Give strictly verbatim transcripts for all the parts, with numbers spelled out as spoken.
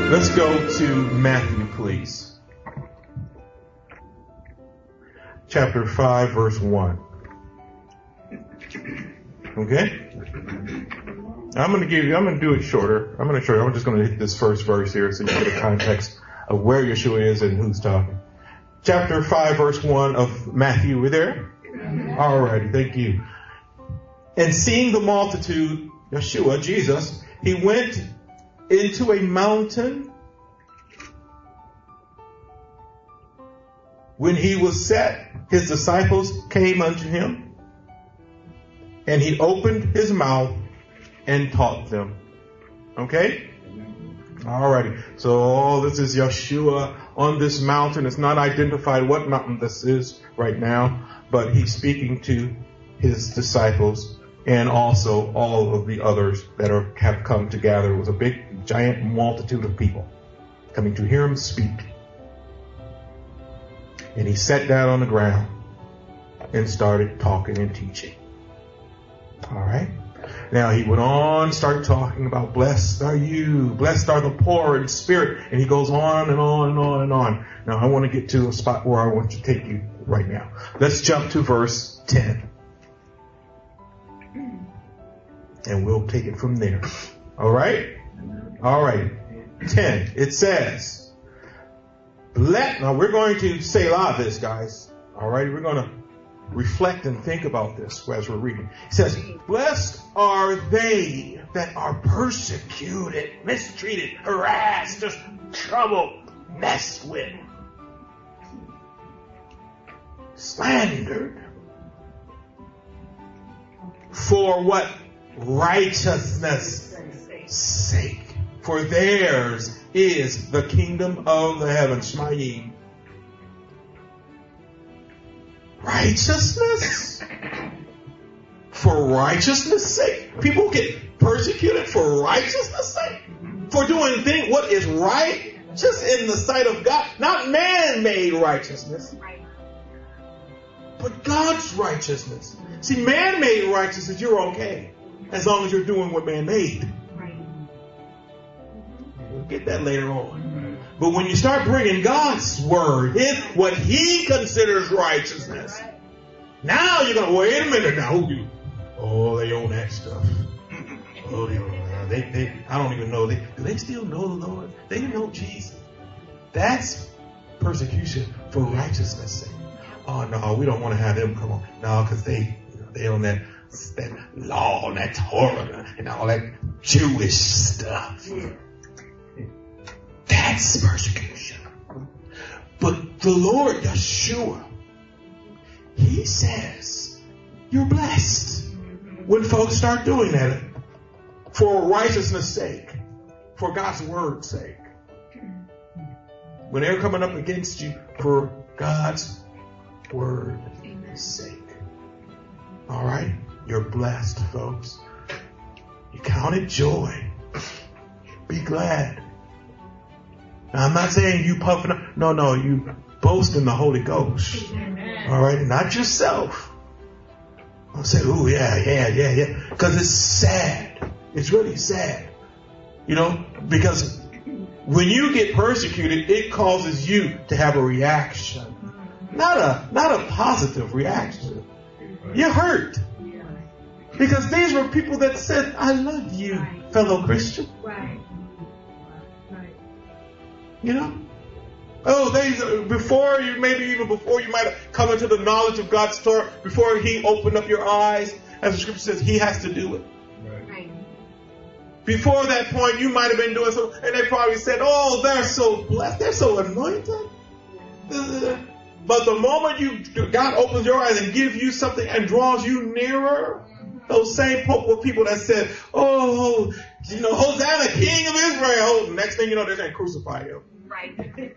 Let's go to Matthew, please. Chapter five, verse one. Okay? I'm going to give you, I'm going to do it shorter. I'm going to show you. I'm just going to hit this first verse here so you get a context of where Yeshua is and who's talking. Chapter five, verse one of Matthew. We're there? All righty. Thank you. And seeing the multitude, Yeshua, Jesus, he went into a mountain. When he was set, his disciples came unto him, and he opened his mouth and taught them. Okay? Alrighty. So all this is Yeshua on this mountain. It's not identified what mountain this is right now, but he's speaking to his disciples and also all of the others that are, have come together. It was a big, giant multitude of people coming to hear him speak. And he sat down on the ground and started talking and teaching. All right. Now he went on, started talking about blessed are you, blessed are the poor in spirit. And he goes on and on and on and on. Now I want to get to a spot where I want to take you right now. Let's jump to verse ten. And we'll take it from there. All right. All right. ten. It says, Let, now we're going to say a lot of this, guys. All right. We're going to reflect and think about this as we're reading. It says, blessed are they that are persecuted, mistreated, harassed, just troubled, messed with, slandered. For what? Righteousness' sake. For theirs is the kingdom of the heavens. Shmayim. Righteousness? For righteousness' sake? People get persecuted for righteousness' sake? For doing things, what is right? Just in the sight of God. Not man-made righteousness. But God's righteousness. See, man-made righteousness, you're okay. As long as you're doing what man made. We'll get that later on. But when you start bringing God's word, his, what he considers righteousness, now you're going to, wait a minute now, who you? Oh, they own that stuff. Oh, they own that. They, they, I don't even know. They, do they still know the Lord? They know Jesus. That's persecution for righteousness' sake. Oh, no, we don't want to have them come on. No, because they, you know, they own that, that law and that Torah and all that Jewish stuff. That's persecution. But the Lord Yeshua, he says, you're blessed when folks start doing that for righteousness' sake, for God's word's sake. When they're coming up against you for God's word's sake. All right? You're blessed, folks. You count it joy. Be glad. Now, I'm not saying you puffing up. No, no, you boast in the Holy Ghost. Amen. All right? Not yourself. Don't say, oh, yeah, yeah, yeah, yeah. Because it's sad. It's really sad. You know, because when you get persecuted, it causes you to have a reaction. Not a, not a positive reaction. You're hurt. Because these were people that said, I love you, fellow Christian. Right. You know? Oh, they, before you, maybe even before you might have come into the knowledge of God's Torah, before he opened up your eyes, as the scripture says, he has to do it. Right. Before that point, you might have been doing so, and they probably said, oh, they're so blessed, they're so anointed. But the moment you, God opens your eyes and gives you something and draws you nearer, those same people that said, oh, you know, Hosanna, King of Israel. Next thing you know, they're going to crucify him. Right.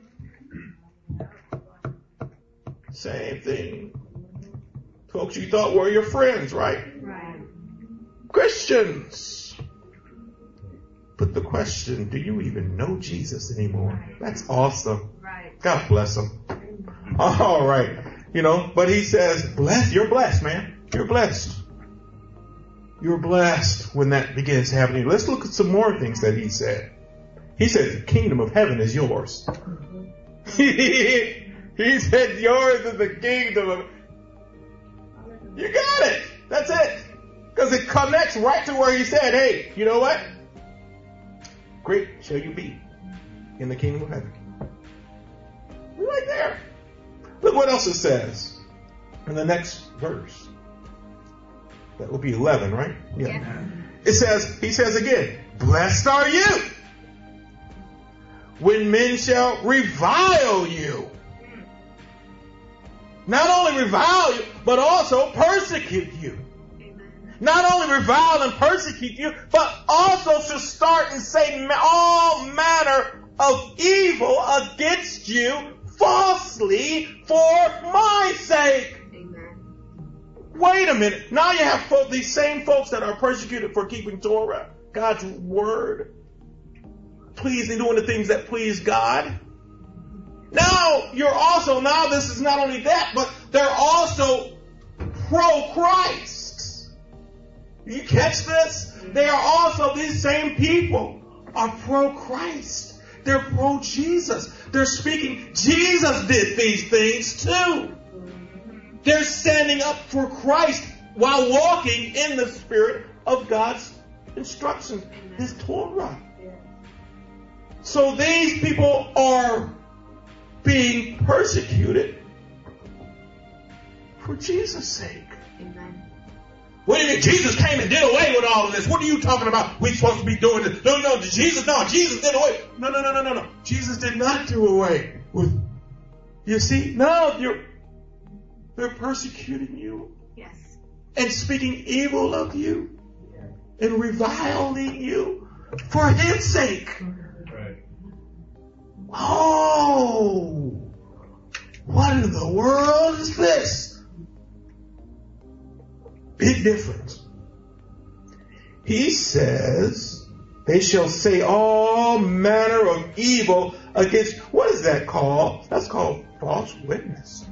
Same thing. Folks you thought were your friends, right? Right. Christians. But the question, do you even know Jesus anymore? That's awesome. Right. God bless them. All right. You know, but he says, bless, you're blessed, man. You're blessed. You're blessed when that begins happening. Let's look at some more things that he said. He said, the kingdom of heaven is yours. He said, yours is the kingdom of... You got it. That's it. Because it connects right to where he said, hey, you know what? Great shall you be in the kingdom of heaven. Right there. Look what else it says in the next verse. That will be eleven, right? Yeah. yeah. It says, he says again, blessed are you when men shall revile you. Not only revile you, but also persecute you. Not only revile and persecute you, but also to start and say all manner of evil against you falsely for my sake. Amen. Wait a minute. Now you have folk, these same folks that are persecuted for keeping Torah, God's word, pleasing, doing the things that please God. Now you're also, now this is not only that, but they're also pro-Christ. You catch this? They are also, these same people are pro-Christ. They're pro-Jesus. They're speaking, Jesus did these things too. They're standing up for Christ while walking in the spirit of God's instructions, His Torah. So these people are being persecuted for Jesus' sake. Amen. What do you mean? Jesus came and did away with all of this. What are you talking about? We're supposed to be doing this. No, no, Jesus, no, Jesus did away. No, no, no, no, no, no. Jesus did not do away with. You see, no, you're, they're persecuting you. Yes. And speaking evil of you. And reviling you for His sake. Right. Oh, what in the world is this? Big difference. He says, they shall say all manner of evil against, what is that called? That's called false witness.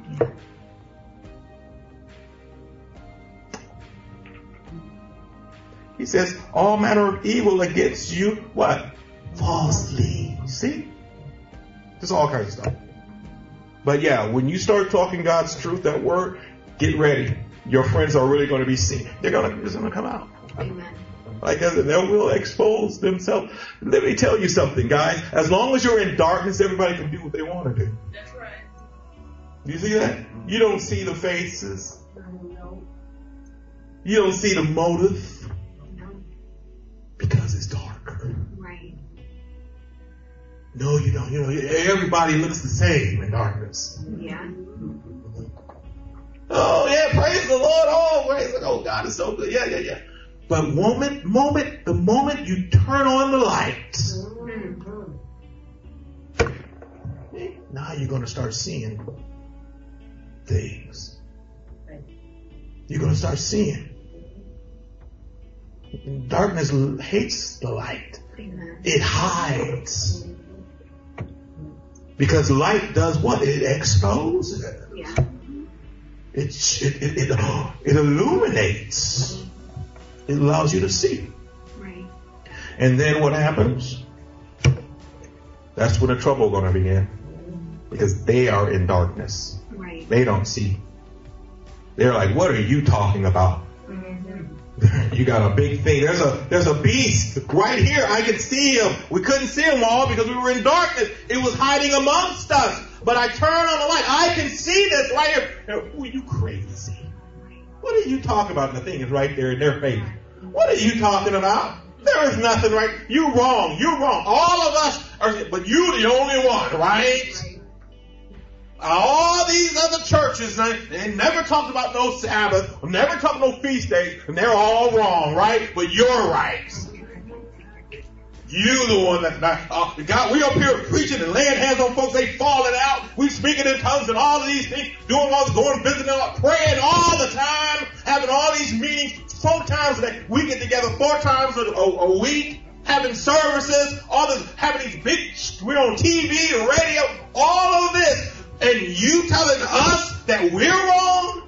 He says all manner of evil against you, what? Falsely. See? There's all kinds of stuff. But yeah, when you start talking God's truth, that word, get ready. Your friends are really going to be seen. They're going to, it's going to come out. Amen. Like they will expose themselves. Let me tell you something, guys. As long as you're in darkness, everybody can do what they want to do. That's right. You see that? You don't see the faces. No. You don't see the motive. No. Because it's dark. Right. No, you don't. You know, everybody looks the same in darkness. Yeah. Oh yeah, praise the Lord. Oh, praise the Lord. Oh, God is so good. Yeah, yeah, yeah. But moment, moment, the moment you turn on the light, now you're going to start seeing things. You're going to start seeing. Darkness hates the light. It hides. Because light does what? It exposes it. Yeah. It, it, it, it, it illuminates. It allows you to see. Right. And then what happens? That's when the trouble is going to begin. Because they are in darkness. Right. They don't see. They're like, what are you talking about? Mm-hmm. You got a big thing. There's a there's a beast right here. I can see him. We couldn't see him all because we were in darkness. It was hiding amongst us. But I turn on the light. I can see this right here. Who are you crazy? What are you talking about? And the thing is right there in their face. What are you talking about? There is nothing right. You're wrong. You're wrong. All of us are, but you're the only one, right? All these other churches, they never talked about no Sabbath, never talked about no feast days, and they're all wrong, right? But you're right. You the one that's not. Uh, God, we up here preaching and laying hands on folks, they falling out. We speaking in tongues and all of these things, doing all this, going visiting, praying all the time, having all these meetings four times a day. We get together four times a, a, a week, having services, all this, having these big, we're on T V and radio, all of this. And you telling us that we're wrong?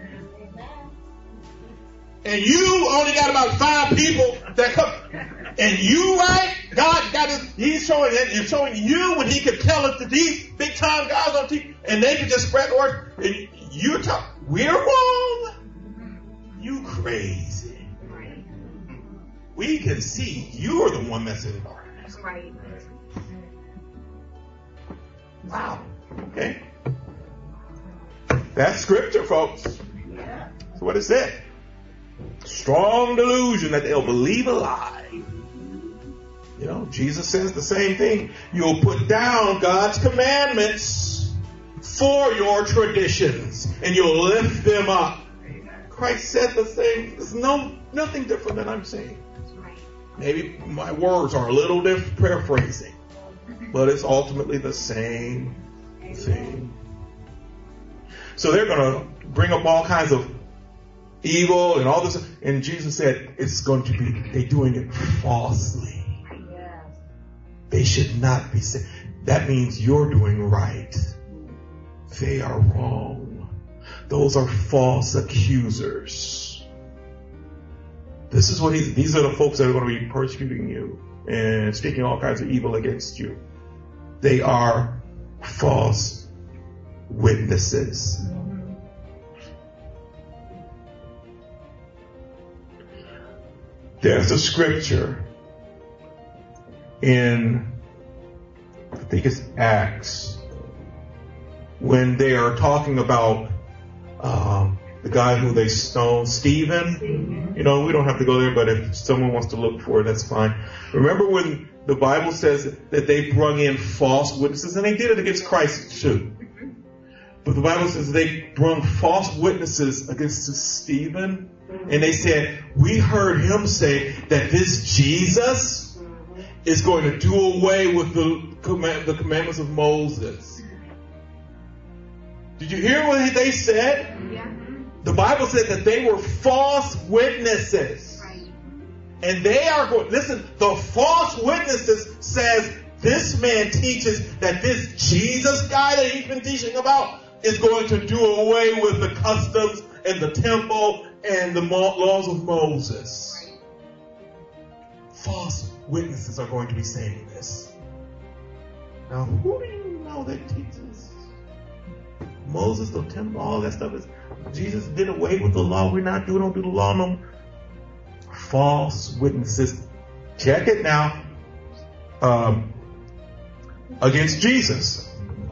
And you only got about five people that come. And you right? God got his, He's showing it and showing you when he could tell us that these big time guys on T V and they could just spread the word. And you're talking, we're wrong. You crazy. Right. We can see you're the one that's in darkness. Right. Wow. Okay. That's scripture, folks. Yeah. That's what it said. Strong delusion that they'll believe a lie. You know, Jesus says the same thing. You'll put down God's commandments for your traditions and you'll lift them up. Christ said the same. There's no, nothing different than I'm saying. Maybe my words are a little different, paraphrasing, but it's ultimately the same thing. So they're going to bring up all kinds of evil and all this. And Jesus said it's going to be, they're doing it falsely. They should not be saying. That means you're doing right. They are wrong. Those are false accusers. This is what he's, these are the folks that are going to be persecuting you and speaking all kinds of evil against you. They are false witnesses. There's a scripture in, I think it's Acts, when they are talking about um, the guy who they stoned, Stephen. You know, we don't have to go there, but if someone wants to look for it, that's fine. Remember when the Bible says that they brought in false witnesses, and they did it against Christ too. But the Bible says they brought false witnesses against Stephen, and they said, we heard him say that this Jesus is going to do away with the, command, the commandments of Moses. Did you hear what they said? Yeah. The Bible said that they were false witnesses. Right. And they are going, listen, the false witnesses says this man teaches that this Jesus guy that he's been teaching about is going to do away with the customs and the temple and the laws of Moses. Right. False witnesses are going to be saying this. Now, who do you know that teaches? Moses, the temple, all that stuff is, Jesus did away with the law. We're not doing, don't do the law no more. False witnesses. Check it now. Um, against Jesus.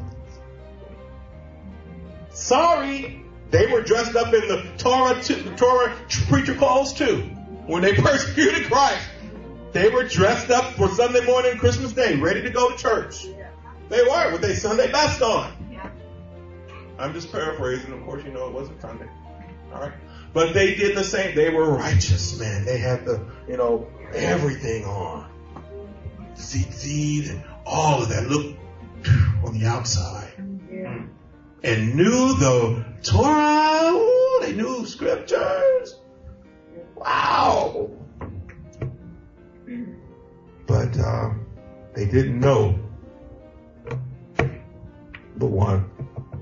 Sorry, they were dressed up in the Torah, too, the Torah preacher clothes too. When they persecuted Christ, they were dressed up for Sunday morning, Christmas Day, ready to go to church. They were with their Sunday best on. I'm just paraphrasing. Of course, you know it wasn't Sunday. All right. But they did the same. They were righteous, man. They had the, you know, everything on. Tzitzit and all of that. Look on the outside. Yeah. And knew the Torah. Ooh, they knew scriptures. Wow. But uh, they didn't know the one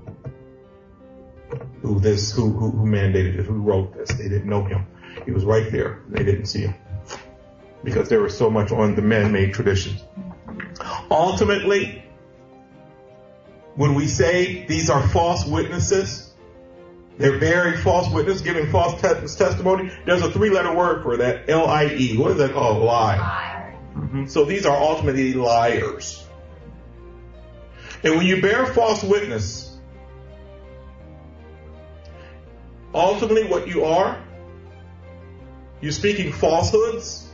who this who, who who mandated it, who wrote this. They didn't know him. He was right there. They didn't see him because there was so much on the man-made traditions. Ultimately, when we say these are false witnesses, they're bearing false witness, giving false te- testimony. There's a three-letter word for that, L I E. What is that called? Lie. Mm-hmm. So these are ultimately liars. And when you bear false witness, ultimately what you are, you're speaking falsehoods.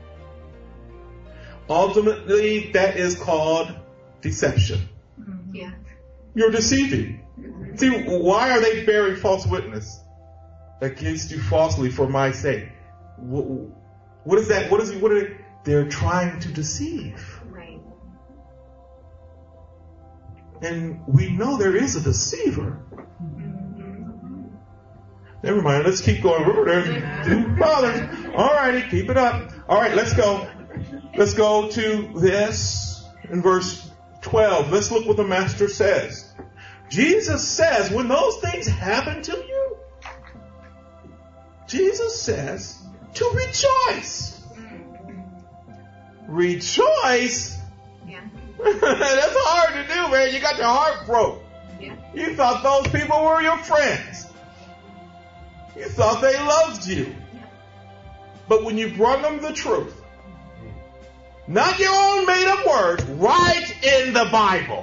Ultimately, that is called deception. Yeah. You're deceiving. See, why are they bearing false witness against you falsely for my sake? What is that? What is it? What are they? They're trying to deceive. Right. And we know there is a deceiver. Never mind. Let's keep going. Remember, there's two fathers. All righty, keep it up. All right, let's go. Let's go to this in verse twelve. Let's look what the master says. Jesus says, when those things happen to you, Jesus says to rejoice. Rejoice That's hard to do, man. You got your heart broke. Yeah. You thought those people were your friends. You thought they loved you. But when you brought them the truth, not your own made up words, right in the Bible.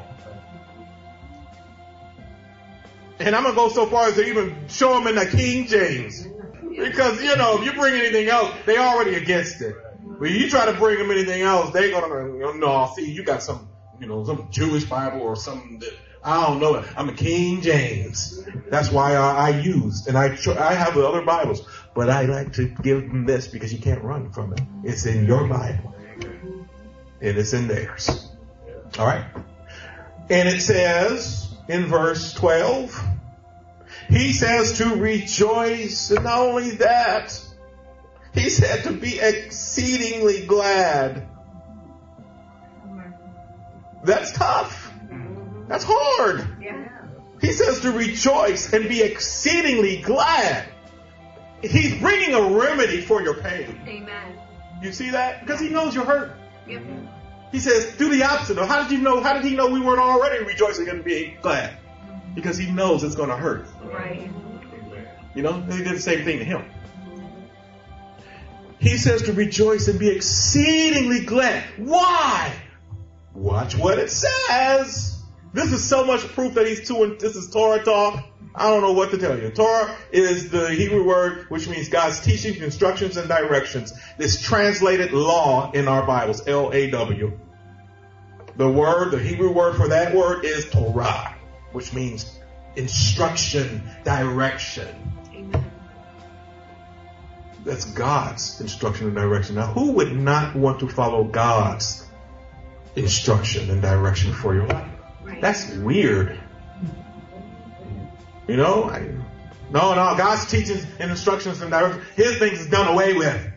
And I'm going to go so far as to even show them in the King James. Because, you know, if you bring anything else, they already against it. But you try to bring them anything else, they're going to, no, see, you got some, you know, some Jewish Bible or something that, I don't know. I'm a King James. That's why I, I used, and I I have the other Bibles, but I like to give them this because you can't run from it. It's in your Bible, and it's in theirs. All right. And it says in verse twelve, he says to rejoice, and not only that, he said to be exceedingly glad. That's tough. That's hard. Yeah. He says to rejoice and be exceedingly glad. He's bringing a remedy for your pain. Amen. You see that? Because he knows you're hurt. Yep. He says, do the opposite. How did you know? How did he know we weren't already rejoicing and being glad? Because he knows it's going to hurt. Right. You know, they did the same thing to him. He says to rejoice and be exceedingly glad. Why? Watch what it says. This is so much proof that he's too, this is Torah talk. I don't know what to tell you. Torah is the Hebrew word which means God's teachings, instructions, and directions. It's translated law in our Bibles, L A W. The word, the Hebrew word for that word is Torah, which means instruction, direction. Amen. That's God's instruction and direction. Now, who would not want to follow God's instruction and direction for your life? Right. That's weird. You know, I, no, no, God's teachings and instructions and directions, his things is done away with.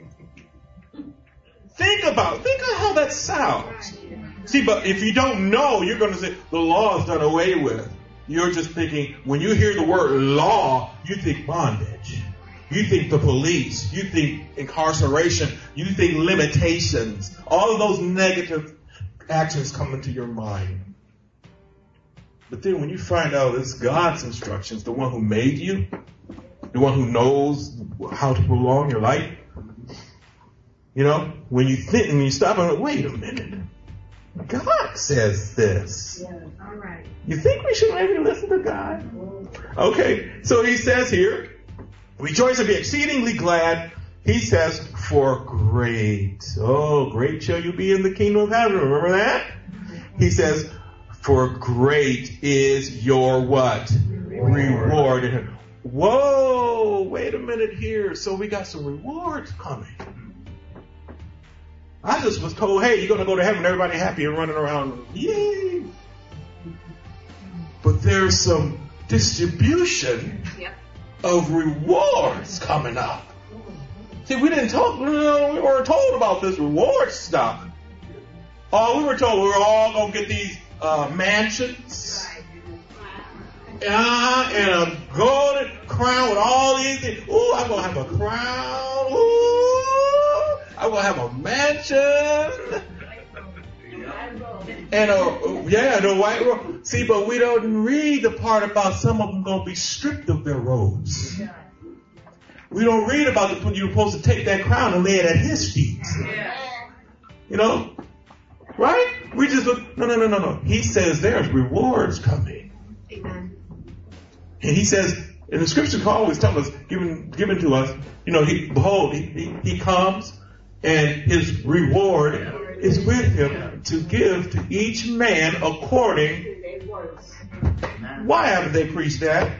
Think about, think of how that sounds. See, but if you don't know, you're going to say the law is done away with. You're just thinking, when you hear the word law, you think bondage. You think the police. You think incarceration. You think limitations. All of those negative actions come into your mind. But then when you find out it's God's instructions, the one who made you, the one who knows how to prolong your life, you know, when you think and you stop and wait a minute, God says this. Yeah, all right. You think we should maybe listen to God? Okay, so he says here, rejoice and be exceedingly glad. He says, for great, oh, great shall you be in the kingdom of heaven. Remember that? He says, for great is your what? Reward. Reward. Whoa, wait a minute here. So we got some rewards coming. I just was told, hey, you're going to go to heaven, everybody happy and running around. Yay. But there's some distribution Yep. of rewards coming up. See, we didn't talk, we weren't told about this reward stuff. Oh, we were told we were all going to get these uh, mansions. Uh, and a golden crown with all these things. Ooh, I'm going to have a crown. Ooh, I'm going to have a mansion. And a, yeah, the white robe. See, but we don't read the part about some of them going to be stripped of their robes. We don't read about the, you're supposed to take that crown and lay it at his feet. You know? Right? We just look, no, no, no, no, no. He says there's rewards coming. Amen. And he says, and the scripture always tells us, given, given to us, you know, he, behold, he, he, he comes and his reward is with him to give to each man according. Why haven't they preached that?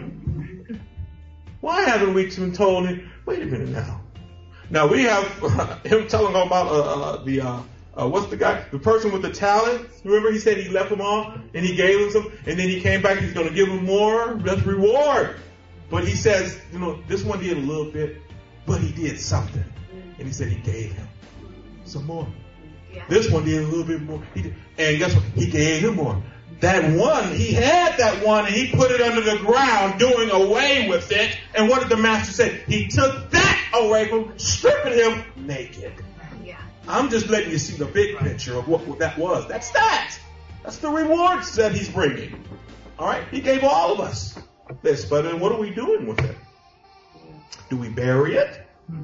Why haven't we been told him, wait a minute now. Now we have uh, him telling about uh, uh, the, uh, uh, what's the guy, the person with the talent. Remember he said he left them all and he gave them some and then he came back, he's going to give them more. That's reward. But he says, you know, this one did a little bit, but he did something. And he said he gave him some more. Yeah. This one did a little bit more. He did, and guess what? He gave him more. That one, he had that one and he put it under the ground, doing away with it. And what did the master say? He took that away from him, stripping him naked. Yeah. I'm just letting you see the big picture of what that was. That's that. That's the rewards that he's bringing. All right? He gave all of us this, but then what are we doing with it? Do we bury it?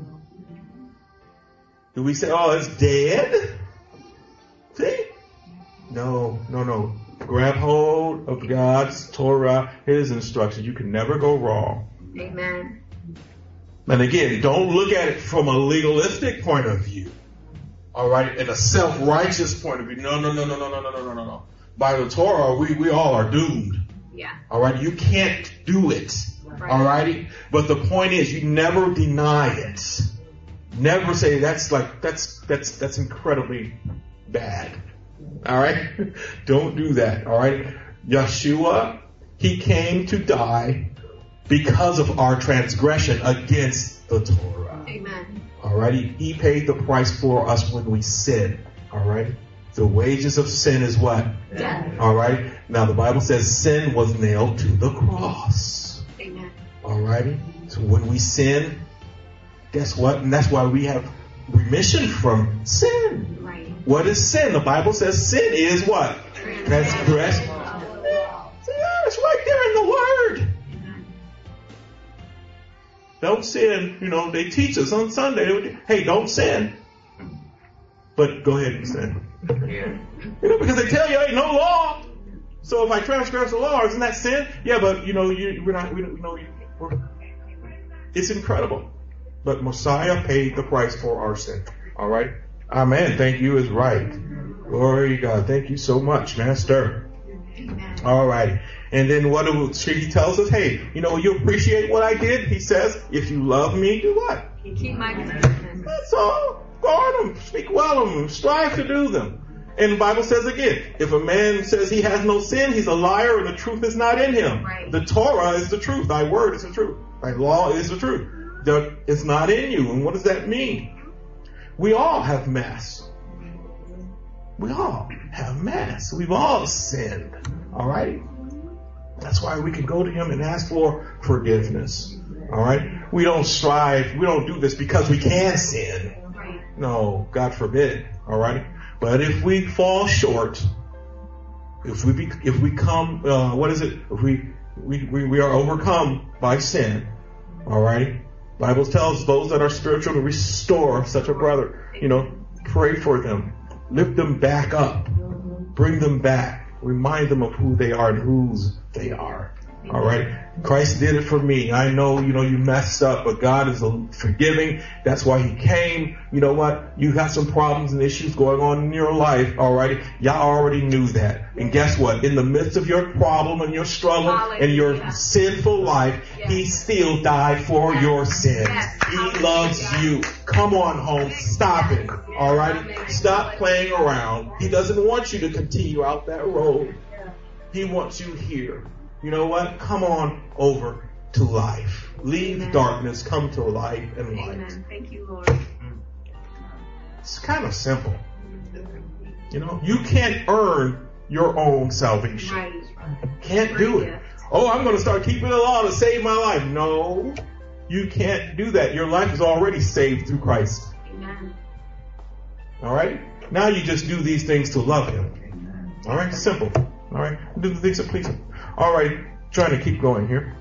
Do we say, oh, it's dead? See? No, no, no. Grab hold of God's Torah, his instructions. You can never go wrong. Amen. And again, don't look at it from a legalistic point of view. All right? In a self-righteous point of view. No, no, no, no, no, no, no, no, no, no. By the Torah, we, we all are doomed. Yeah. All right? You can't do it. Right. All righty? But the point is, you never deny it. Never say that's like, that's, that's, that's incredibly bad. All right? Don't do that. All right? Yeshua, he came to die because of our transgression against the Torah. Amen. All righty? He paid the price for us when we sin. All right? The wages of sin is what? Death. All right? Now the Bible says sin was nailed to the cross. Amen. All righty? So when we sin, guess what? And that's why we have remission from sin. Right. What is sin? The Bible says sin is what? Transgression. Yeah, see that? It's right there in the Word. Amen. Don't sin. You know, they teach us on Sunday, hey, don't sin. But go ahead and sin. Yeah. You know, because they tell you ain't no law. So if I transgress the law, isn't that sin? Yeah, but you know, you, we're not, we don't, you know, we're, it's incredible. But Messiah paid the price for our sin. All right? Amen. Thank you is right. Glory to God. Thank you so much, Master. Amen. All right. And then what do, he tells us, hey, you know, you appreciate what I did? He says, if you love me, do what? You keep my commandments. That's all. Guard them. Speak well of them. Strive to do them. And the Bible says again, if a man says he has no sin, he's a liar and the truth is not in him. Right. The Torah is the truth. Thy word is the truth. Thy law is the truth. The, it's not in you. And what does that mean? We all have mess. We all have mess. We've all sinned. All right? That's why we can go to him and ask for forgiveness. All right? We don't strive. We don't do this because we can sin. Right. No, God forbid. All right? But if we fall short, if we be, if we come, uh, what is it? If we, we, we, we are overcome by sin. All right? Bible tells those that are spiritual to restore such a brother. You know, pray for them. Lift them back up. Bring them back. Remind them of who they are and whose they are. All right. Christ did it for me. I know, you know, you messed up, but God is forgiving. That's why he came. You know what? You got some problems and issues going on in your life. All right. Y'all already knew that. And guess what? In the midst of your problem and your struggle and your Hallelujah. sinful life, Yes. he still died for Yes. your sins. Yes. He Hallelujah. loves you. Come on home. Stop it. All right. Stop playing around. He doesn't want you to continue out that road. He wants you here. You know what? Come on over to life. Leave Amen. darkness. Come to light and light. Amen. Thank you, Lord. It's kind of simple. You know, you can't earn your own salvation. Right. Can't do it. Oh, I'm going to start keeping the law to save my life. No, you can't do that. Your life is already saved through Christ. Amen. All right? Now you just do these things to love him. All right? Simple. All right? Do the things that please him. All right. Trying to keep going here.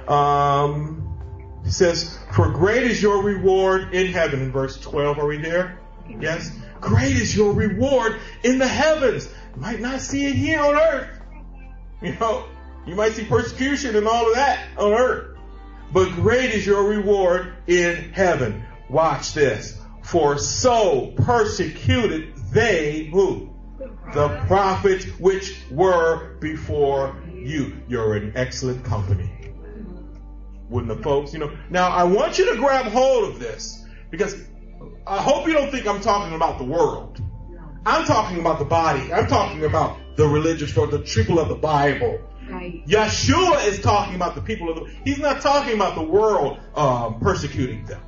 Um, it says, for great is your reward in heaven. In verse twelve, are we there? Yes. Great is your reward in the heavens. You might not see it here on earth. You know, you might see persecution and all of that on earth. But great is your reward in heaven. Watch this. For so persecuted they who? The prophets which were before you. You're in excellent company. Wouldn't the folks, you know. Now, I want you to grab hold of this because I hope you don't think I'm talking about the world. I'm talking about the body. I'm talking about the religious or the people of the Bible. Right. Yeshua is talking about the people of the, he's not talking about the world um, persecuting them.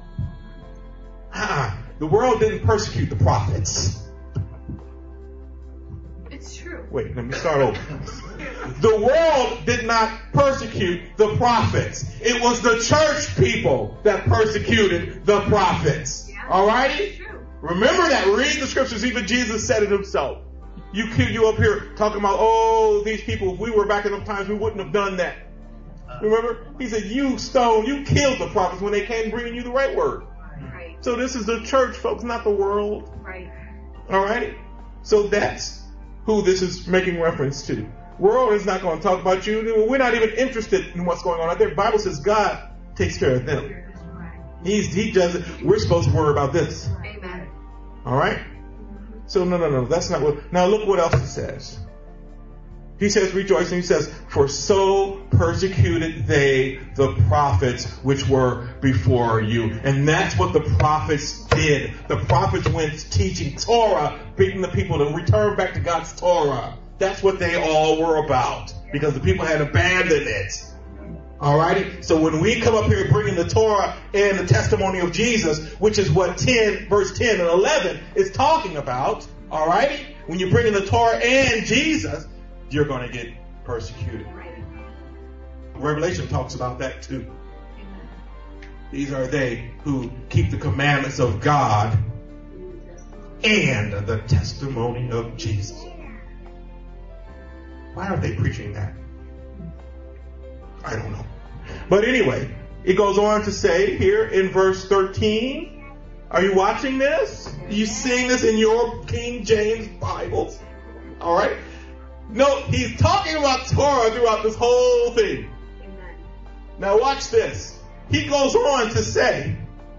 Uh-uh. The world didn't persecute the prophets. It's true. Wait, let me start over. The world did not persecute the prophets. It was the church people that persecuted the prophets. Yeah. All righty? It's true. Remember that. Read the scriptures. Even Jesus said it himself. You you up here talking about, oh, these people, if we were back in those times, we wouldn't have done that. Remember? He said, you stone, you killed the prophets when they came bringing you the right word. Right. So this is the church, folks, not the world. Right. All right? So that's who this is making reference to. World is not going to talk about you. We're not even interested in what's going on out there. The Bible says God takes care of them. He's, he does it. We're supposed to worry about this. Amen. All right? So no, no, no. That's not what. Now look what else it says. He says, rejoice, and he says, for so persecuted they the prophets which were before you. And that's what the prophets did. The prophets went teaching Torah, beating the people to return back to God's Torah. That's what they all were about, because the people had abandoned it. Alrighty? So when we come up here bringing the Torah and the testimony of Jesus, which is what ten, verse ten and eleven is talking about, alrighty? When you're bringing the Torah and Jesus, you're going to get persecuted. Revelation talks about that too. These are they who keep the commandments of God and the testimony of Jesus. Why aren't they preaching that? I don't know. But anyway, it goes on to say here in verse thirteen, are you watching this? Are you seeing this in your King James Bibles? All right. No, he's talking about Torah throughout this whole thing. Amen. Now watch this. He goes on to say,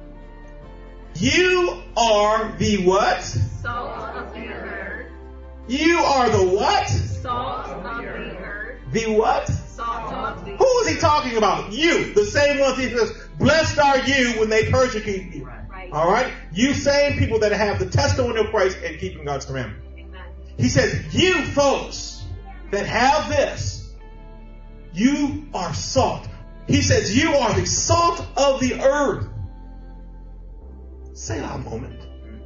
you are the what? Salt of the earth. You are the what? Salt of the earth. The what? Salt of the earth. Who is he talking about? You. The same ones he says, blessed are you when they persecute you. Right. All right? You same people that have the testimony of Christ and keeping God's commandment. Amen. He says, you folks that have this, you are salt. He says, you are the salt of the earth. Say that a moment.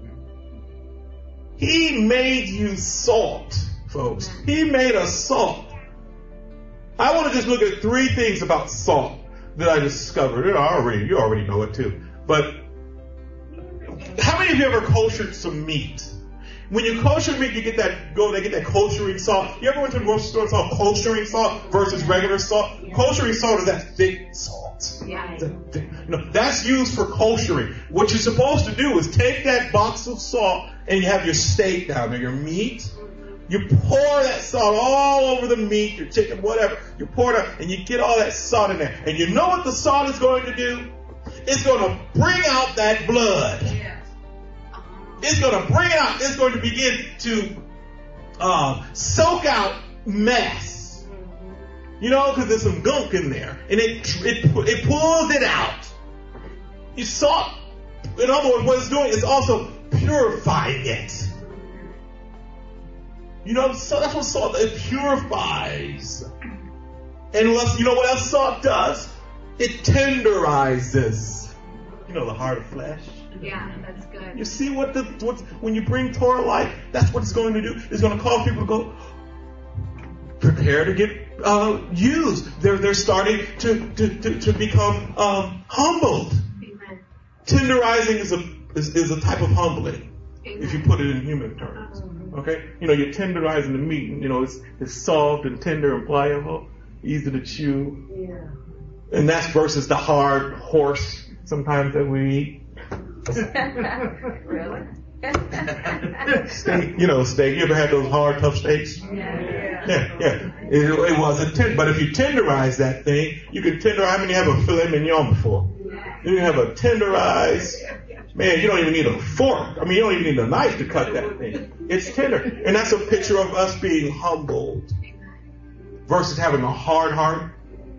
He made you salt, folks. He made us salt. I want to just look at three things about salt that I discovered. I already, you already know it too. But how many of you ever koshered some meat? When you kosher meat, you get that, go, they get that koshering salt. You ever went to the grocery store and saw koshering salt versus regular salt? Koshering salt is that thick salt. Yeah. That thick, you know, that's used for koshering. What you're supposed to do is take that box of salt and you have your steak down there, your meat. You pour that salt all over the meat, your chicken, whatever. You pour it up and you get all that salt in there. And you know what the salt is going to do? It's going to bring out that blood. Yeah. It's going to bring out, it's going to begin to uh, soak out mess. You know, because there's some gunk in there. And it, it it pulls it out. You salt, in other words, what it's doing is also purifying it. You know, so that's what salt, it purifies. And you know what else salt does? It tenderizes. You know, the heart of flesh. Yeah, that's good. You see what the what when you bring Torah life, that's what it's going to do. It's going to cause people to go prepare to get uh, used. They're they're starting to to to, to become um, humbled. Amen. Tenderizing is a is, is a type of humbling, Amen. if you put it in human terms. Okay, you know, you're tenderizing the meat. You know, it's it's soft and tender and pliable, easy to chew. Yeah. And that's versus the hard horse sometimes that we eat. Really? Steak, you know, steak. You ever had those hard, tough steaks? Yeah. Yeah. Yeah, yeah. It, it wasn't tender, but if you tenderize that thing, you can tenderize. How many have a filet mignon before? You can have a tenderized. Man, you don't even need a fork. I mean, you don't even need a knife to cut that thing. It's tender, and that's a picture of us being humbled versus having a hard heart.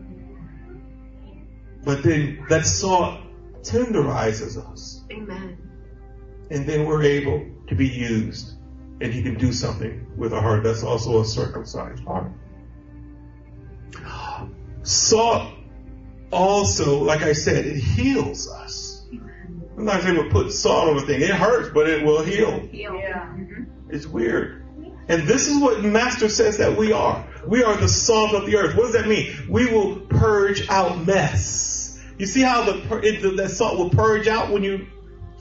But then that salt tenderizes us. Amen. And then we're able to be used. And he can do something with our heart. That's also a circumcised heart. Salt also, like I said, it heals us. Sometimes they will put salt on the thing. It hurts, but it will heal. Heal. Yeah. It's weird. And this is what Master says that we are. We are the salt of the earth. What does that mean? We will purge out mess. You see how the it, the, that salt will purge out when you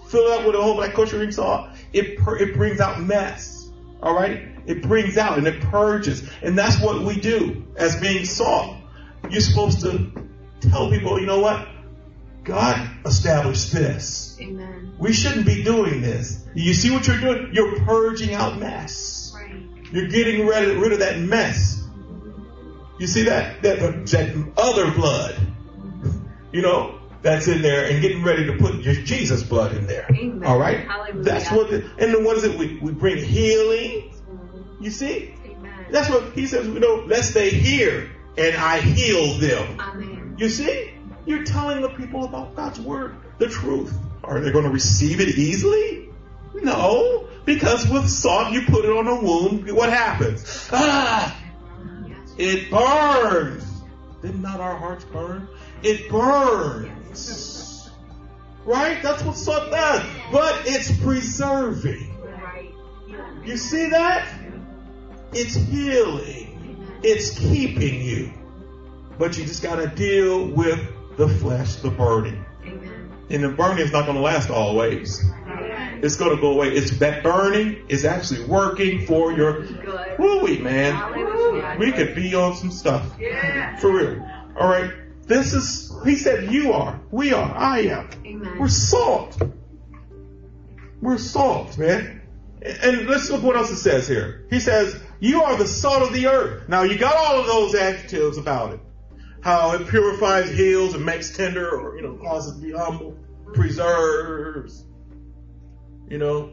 fill it up with a whole black kosher salt, it per, it brings out mess. All right? It brings out and it purges. And that's what we do as being salt. You're supposed to tell people, you know what? God established this. Amen. We shouldn't be doing this. You see what you're doing? You're purging out mess. Right. You're getting rid of, rid of that mess. You see that? That, that other blood, you know, that's in there, and getting ready to put your Jesus blood in there. Amen. All right? Hallelujah. That's what, the, and then what is it? We, we bring healing. You see? Amen. That's what he says, you know, let's stay here and I heal them. Amen. You see? You're telling the people about God's word, the truth. Are they going to receive it easily? No. Because with salt, you put it on a wound, what happens? Ah! It burns. Did not our hearts burn? It burns. Right? That's what salt does. But it's preserving. Right. You see that? It's healing. It's keeping you. But you just got to deal with the flesh, the burning. Amen. And the burning is not going to last always. Amen. It's going to go away. It's that burning is actually working for your... Good. Woo-wee, man. Hallelujah. We could be on some stuff. Yeah. For real. All right. This is, he said, you are. We are. I am. Amen. We're salt. We're salt, man. And let's look what else it says here. He says, you are the salt of the earth. Now, you got all of those adjectives about it. How it purifies, heals, and makes tender, or, you know, causes to be humble, preserves, you know.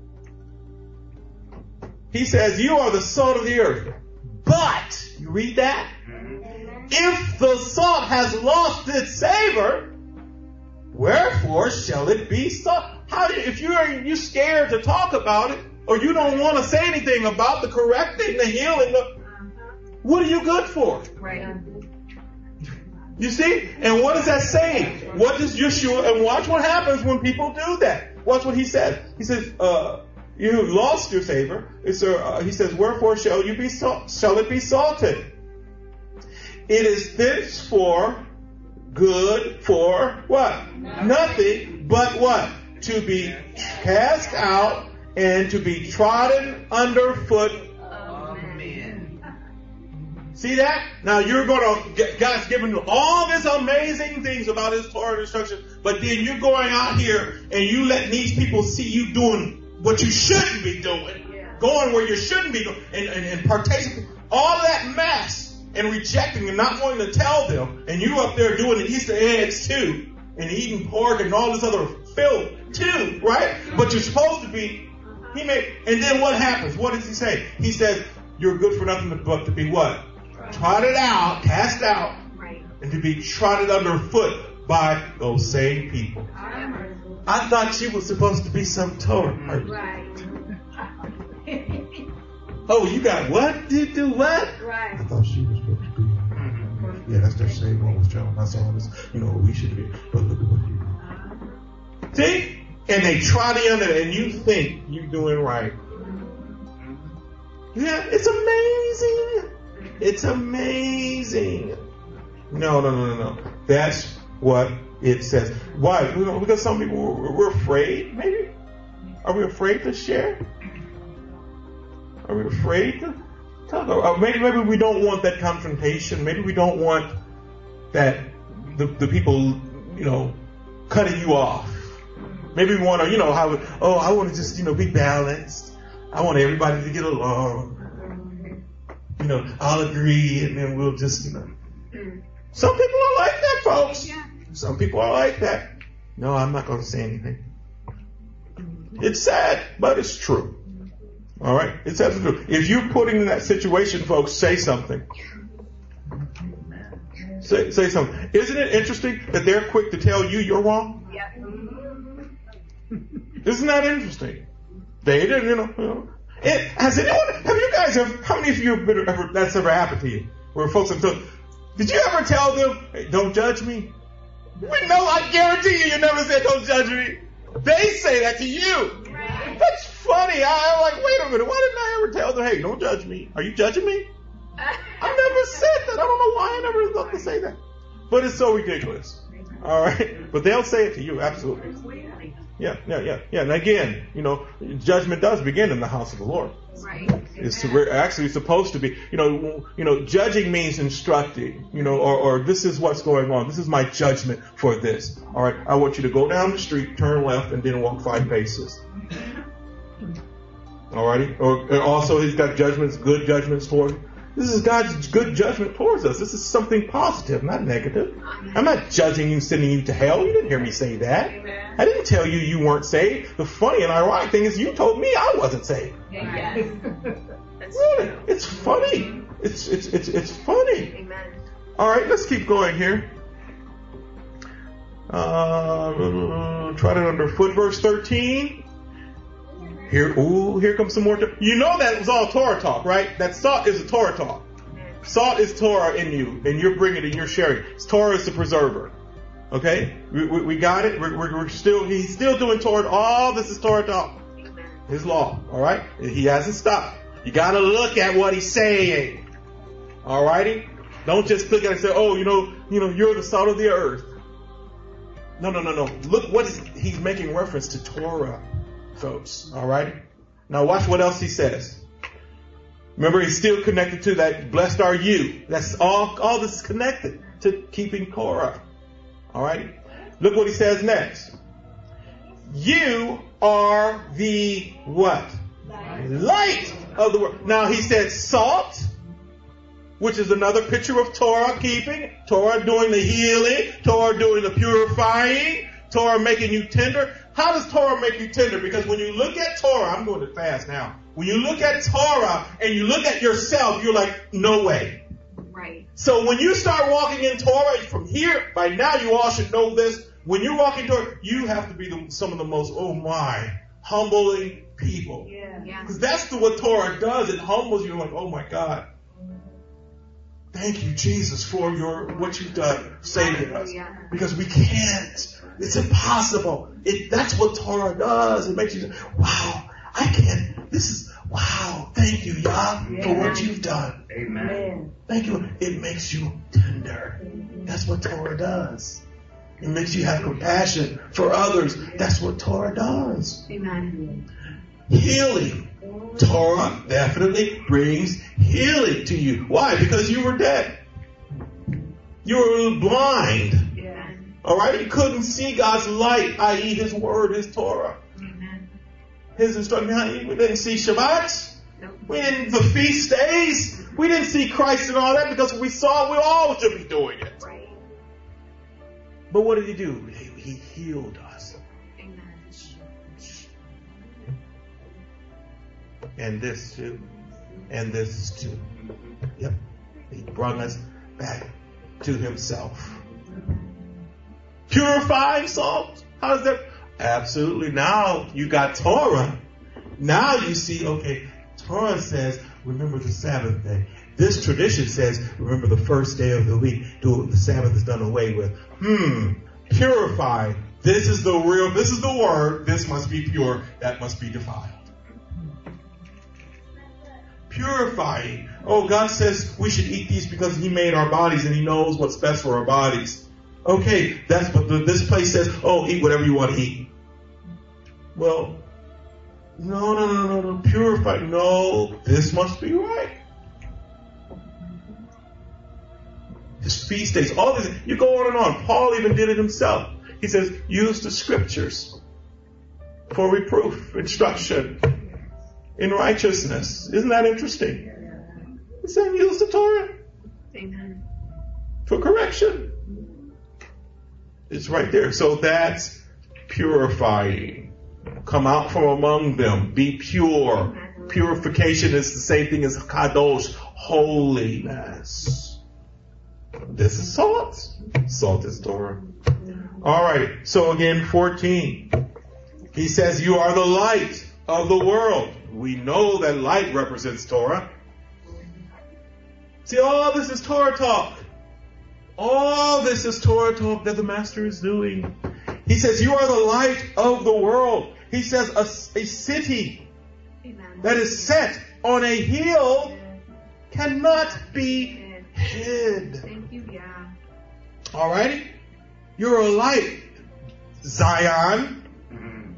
He says, you are the salt of the earth. But, you read that? If the salt has lost its savor, wherefore shall it be salt? How do you, if you're you scared to talk about it, or you don't want to say anything about the correcting, the healing, the, what are you good for? Right. You see? And what is that saying? What does Yeshua, and watch what happens when people do that. Watch what he says. He says, uh, you have lost your savor. It's a, uh, he says, wherefore shall you be salt, shall it be salted? It is thenceforth good for what? Nothing but what? To be cast out and to be trodden underfoot. Amen. See that? Now you're going to, God's given you all these amazing things about his Torah and instruction, but then you're going out here and you letting these people see you doing what you shouldn't be doing, Yeah. going where you shouldn't be going, and, and, and partaking all that mess and rejecting and not wanting to tell them, and you up there doing the Easter eggs too, and eating pork and all this other filth too, right? But you're supposed to be, he made, and then what happens? What does he say? He says, you're good for nothing but to be what? Trotted out, cast out, Right. and to be trotted underfoot by those same people. I thought she was supposed to be some Torah person. Right. Oh, you got what? Did do what? Right. I thought she was supposed to be. Yeah, that's their same one was telling us all this. You know, we should be. But look at what you do. See? And they trot in there, and you think you're doing right. Yeah, it's amazing. It's amazing. No, no, no, no, no. That's what it says. Why? Because some people, we're afraid, maybe? Are we afraid to share? Are we afraid to talk? Or maybe, maybe we don't want that confrontation. Maybe we don't want that, the, the people, you know, cutting you off. Maybe we want to, you know, how, oh, I want to just, you know, be balanced. I want everybody to get along. You know, I'll agree and then we'll just, you know. Some people are like that, folks. Some people are like that. No, I'm not going to say anything. It's sad, but it's true. All right? It's absolutely true. If you're putting in that situation, folks, say something. Say, say something. Isn't it interesting that they're quick to tell you you're wrong? Yeah. Isn't that interesting? They didn't, you know. You know. It, has anyone, have you guys ever, how many of you have been, ever, that's ever happened to you? Where folks have told, did you ever tell them, hey, don't judge me? We know, I guarantee you, you never said don't judge me. They say that to you. That's funny. I, I'm like, wait a minute, why didn't I ever tell them, hey, don't judge me? Are you judging me? I never said that. I don't know why I never thought to say that. But it's so ridiculous. All right? But they'll say it to you, absolutely. Yeah, yeah, yeah, yeah. And again, you know, judgment does begin in the house of the Lord. Right. It's we're actually supposed to be, you know, you know, judging means instructing, you know, or, or this is what's going on. This is my judgment for this. All right. I want you to go down the street, turn left, and then walk five paces. All righty. Or and also he's got judgments, good judgments toward him. This is God's good judgment towards us. This is something positive, not negative. I'm not judging you, sending you to hell. You didn't hear me say that. Amen. I didn't tell you you weren't saved. The funny and ironic thing is you told me I wasn't saved. Yes. That's Really? true. It's funny. It's, it's, it's, it's funny. Amen. All right, let's keep going here. Uh, try it underfoot, verse thirteen. Here, ooh, here comes some more. To, you know that was all Torah talk, right? That salt is a Torah talk. Salt is Torah in you, and you're bringing it and you're sharing. Torah is the preserver. Okay, we, we, we got it. We're, we're, we're still, he's still doing Torah. All this is Torah talk. His law. All right, he hasn't stopped. You got to look at what he's saying. All righty, don't just look at it and say, oh, you know, you know, you're the salt of the earth. No, no, no, no. Look what is, he's making reference to Torah. Folks, all right. Now watch what else he says. Remember, he's still connected to that. Blessed are you. That's all. All this is connected to keeping Torah. All right. Look what he says next. You are the what? Light, Light of the world. Now he said salt, which is another picture of Torah keeping. Torah doing the healing. Torah doing the purifying. Torah making you tender. How does Torah make you tender? Because when you look at Torah, I'm going to fast now. When you look at Torah and you look at yourself, you're like, no way. Right. So when you start walking in Torah, from here, by now you all should know this. When you're walking Torah, you have to be the, some of the most, oh my, humbling people. Yeah. Because that's the, what Torah does. It humbles you like, oh my God. Thank you, Jesus, for your what you've done, saving us. Because we can't. It's impossible. It, that's what Torah does. It makes you, wow, I can't. This is, wow, thank you, Yah, yeah. for what you've done. Amen. Thank you. It makes you tender. That's what Torah does. It makes you have compassion for others. That's what Torah does. Amen. Healing. Torah definitely brings healing to you. Why? Because you were dead. You were blind. Yeah. All right? You couldn't see God's light, that is his word, his Torah. Amen. His instruction. We didn't see Shabbat. Nope. We didn't, the feast days. We didn't see Christ and all that because we saw we all should be doing it. Right. But what did he do? He, he healed us. Amen. And this too. And this too. Yep. He brought us back to himself. Purifying salt. How does that? Absolutely. Now you got Torah. Now you see, okay, Torah says, remember the Sabbath day. This tradition says, remember the first day of the week. Do the Sabbath is done away with. Hmm. Purify. This is the real, this is the word. This must be pure. That must be defiled. Purifying. Oh, God says we should eat these because he made our bodies and he knows what's best for our bodies. Okay, that's what the, this place says. Oh, eat whatever you want to eat. Well, no, no, no, no, no. Purify. No, this must be right. His feast days, all this. You go on and on. Paul even did it himself. He says, use the scriptures for reproof, instruction in righteousness. Isn't that interesting? He's saying use the Torah. Amen. For correction. It's right there. So that's purifying. Come out from among them. Be pure. Purification is the same thing as kadosh, holiness. This is salt. Salt is Torah. All right. So again, fourteen. He says, you are the light of the world. We know that light represents Torah. See, all this is Torah talk. All this is Torah talk that the Master is doing. He says, you are the light of the world. He says, a, a city Amen. That is set on a hill cannot be hid. Thank you, yeah. All righty? You're a light. Zion.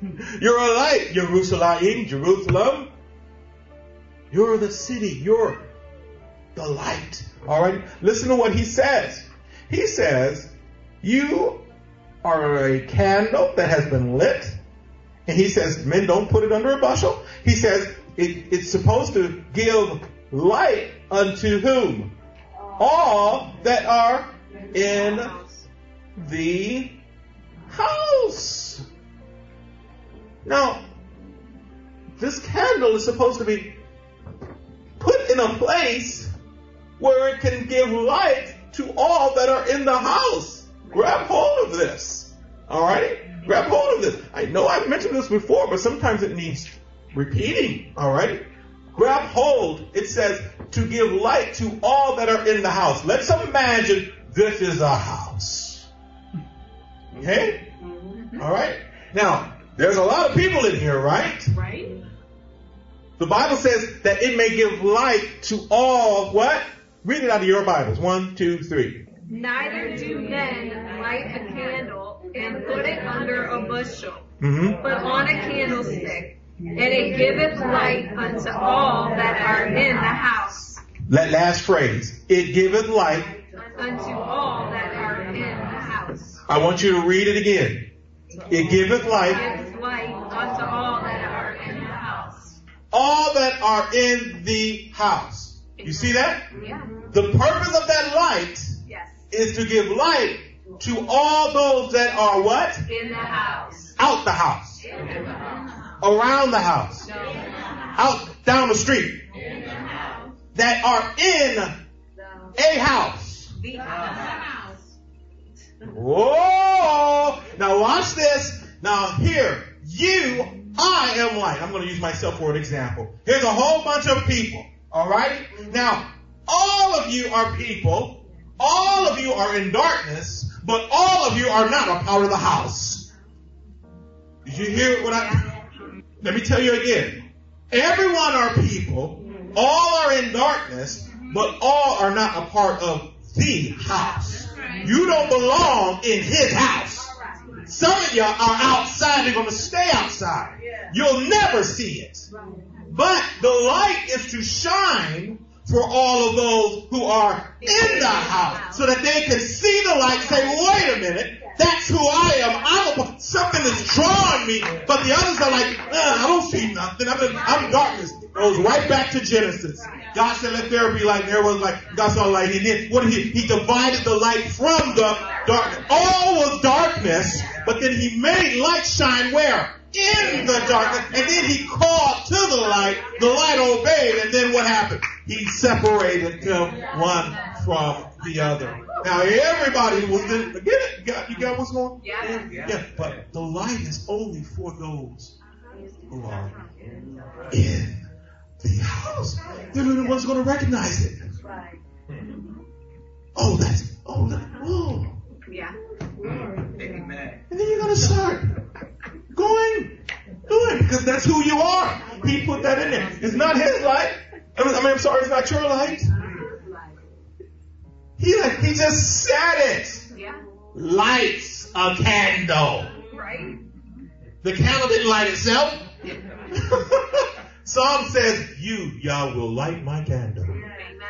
You're a light, Jerusalem, Jerusalem. You're the city. You're the light. All right. Listen to what he says. He says, you are a candle that has been lit. And he says, men, don't put it under a bushel. He says, it, it's supposed to give light unto whom? All that are in the house. Now, this candle is supposed to be put in a place where it can give light to all that are in the house. Grab hold of this. All right? Grab hold of this. I know I've mentioned this before, but sometimes it needs repeating. All right? Grab hold. It says to give light to all that are in the house. Let's imagine this is a house. Okay? All right? Now, there's a lot of people in here, right? Right. The Bible says that it may give light to all what? Read it out of your Bibles. One, two, three. Neither do men light a candle and put it under a bushel, Mm-hmm. but on a candlestick, and it giveth light unto all that are in the house. That last phrase. It giveth light. Unto all that are in the house. I want you to read it again. It giveth light. Giveth light unto all that are in the house. All that are in the house. You see that? Yeah. The purpose of that light Yes. is to give light to all those that are what? In the house. Out the house. In the house. Around the house. No. Out, down the street. In the house. That are in a house. The house. Whoa! Now watch this. Now here, you, I am light. I'm going to use myself for an example. Here's a whole bunch of people. All right? Now, all of you are people. All of you are in darkness, but all of you are not a part of the house. Did you hear what I... Let me tell you again. Everyone are people. All are in darkness, but all are not a part of the house. You don't belong in his house. Some of y'all are outside. You're going to stay outside. You'll never see it. But the light is to shine for all of those who are in the house so that they can see the light and say, wait a minute, that's who I am. I'm a, something is drawing me. But the others are like, uh, I don't see nothing. I'm in, I'm in darkness. It goes right back to Genesis. God said, let there be light. And there was like, God saw light. And then what did he? He divided the light from the darkness. All was darkness, but then he made light shine where? In the darkness. And then he called to the light. The light obeyed. And then what happened? He separated them one from the other. Now everybody was in, get it? You got, you got what's going on? Yeah. Yeah. But the light is only for those who are in the house. They're the ones going to recognize it. Oh, that's, oh, that, oh. Yeah. Amen. And then you're going to start going, doing, because that's who you are. He put that in there. It's not his light. I mean, I mean I'm sorry, it's not your light. He, like, he just said it. Yeah. Lights a candle. Right. The candle didn't light itself. Psalm says, you, Yah, will light my candle. Amen.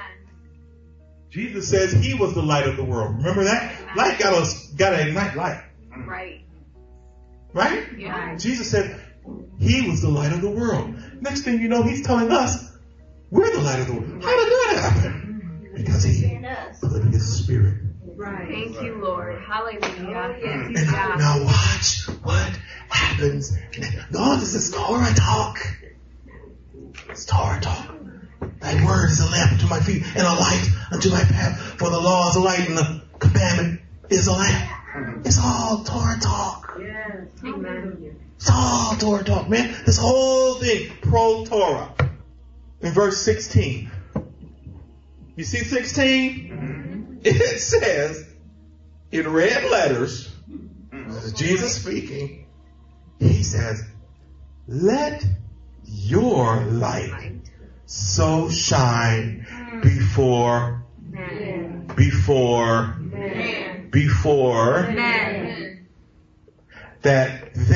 Jesus says he was the light of the world. Remember that? Light got us, got to ignite light. Right. Right? Yeah. Jesus said he was the light of the world. Next thing you know, he's telling us we're the light of the world. How did that happen? Because he put his spirit. Right. Thank you, Lord. Hallelujah. Yes, And God. now watch what happens. No, this is Torah talk. It's Torah talk. Thy word is a lamp unto my feet and a light unto my path. For the law is a light and the commandment is a lamp. It's all Torah talk. Yes. Amen. It's all Torah talk, man. This whole thing, pro-Torah. In verse sixteen. You see sixteen? It says, in red letters, this is Jesus speaking, he says, let your light so shine before, Amen. before, Amen. before, Amen. that they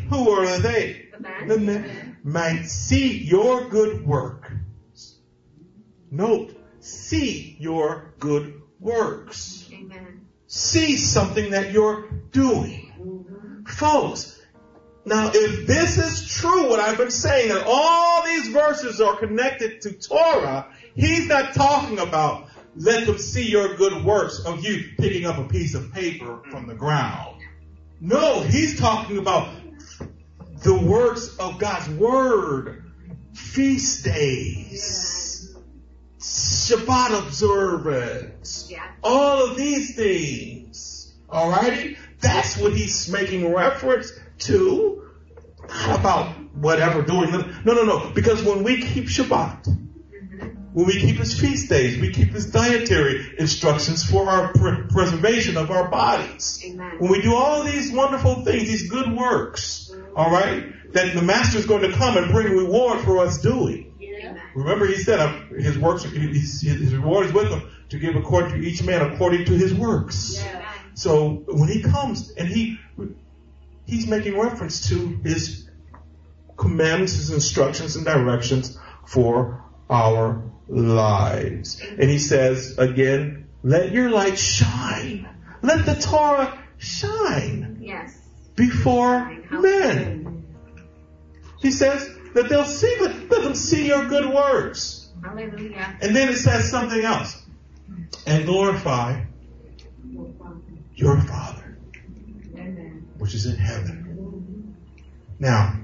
Who are they? The men. The men might see your good work. Note, see your good works. Amen. See something that you're doing. Folks, now if this is true, what I've been saying, that all these verses are connected to Torah, he's not talking about let them see your good works of you picking up a piece of paper from the ground. No, he's talking about the works of God's word, feast days, Shabbat observance, Yeah. all of these things. Alrighty? That's what he's making reference to. Not about whatever doing. No, no, no. Because when we keep Shabbat, when we keep his feast days, we keep his dietary instructions for our pre- preservation of our bodies. Amen. When we do all these wonderful things, these good works, all right, that the master is going to come and bring reward for us doing. Amen. Remember, he said uh, his works, his, his reward is with him to give according to each man according to his works. Yeah. So when he comes and he he's making reference to his commandments, his instructions and directions for our lives. And he says again, let your light shine. Let the Torah shine Yes. before men. He says that they'll see, let them see your good works. Hallelujah. And then it says something else. And glorify your Father, which is in heaven. Now,